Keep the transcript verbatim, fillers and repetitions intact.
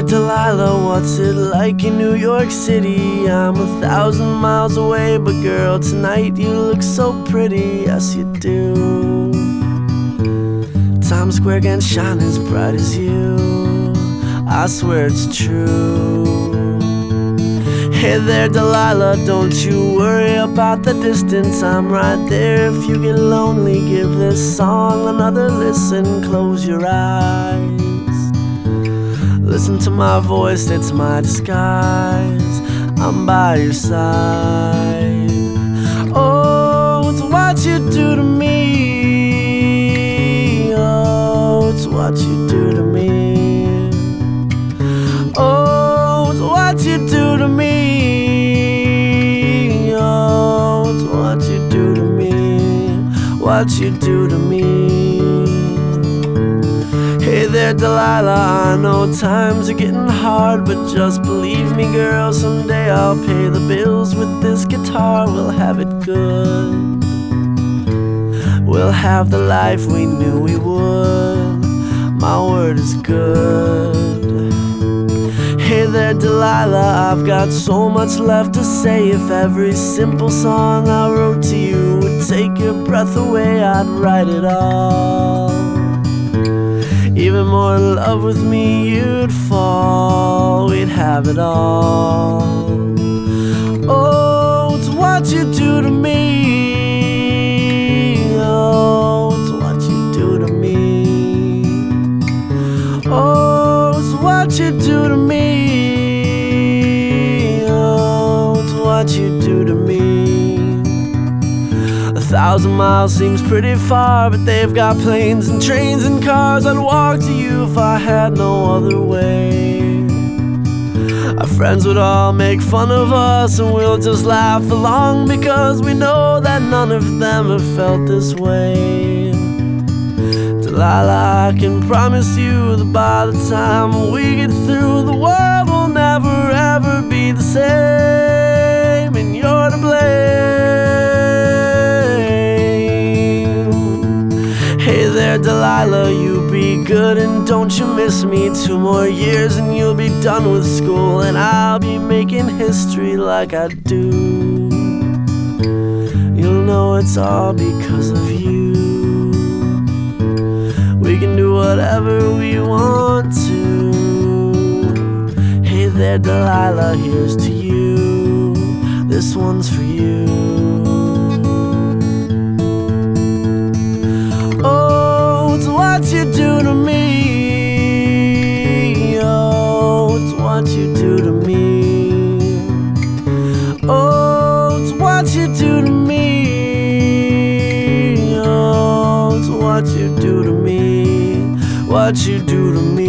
Delilah, what's it like in New York City? I'm a thousand miles away, but girl, tonight you look so pretty, yes you do. Times Square can't shine as bright as you, I swear it's true. Hey there Delilah, don't you worry about the distance, I'm right there. If you get lonely, give this song another listen. Close your eyes, listen to my voice, it's my disguise. I'm by your side. Oh, it's what you do to me. Oh, it's what you do to me. Oh, it's what you do to me. Oh, it's what you do to me. What you do to me. Hey there Delilah, I know times are getting hard, but just believe me girl, someday I'll pay the bills with this guitar. We'll have it good, we'll have the life we knew we would. My word is good. Hey there Delilah, I've got so much left to say. If every simple song I wrote to you would take your breath away, I'd write it all. Even more in love with me you'd fall, we'd have it all. Oh, it's what you do to me. Oh, it's what you do to me. Oh, it's what you do to me. Oh, it's what you do to me. A thousand miles seems pretty far, but they've got planes and trains and cars. I'd walk to you if I had no other way. Our friends would all make fun of us, and we'll just laugh along, because we know that none of them have felt this way. Delilah, I can promise you that by the time we get through, the world will never ever be the same, and you're to blame. Hey there Delilah, you be good and don't you miss me. Two more years and you'll be done with school, and I'll be making history like I do. You'll know it's all because of you. We can do whatever we want to. Hey there Delilah, here's to you. This one's for you. Oh, it's what you do to me. Oh, it's what you do to me. Oh, it's what you do to me. Oh, it's what you do to me. What you do to me.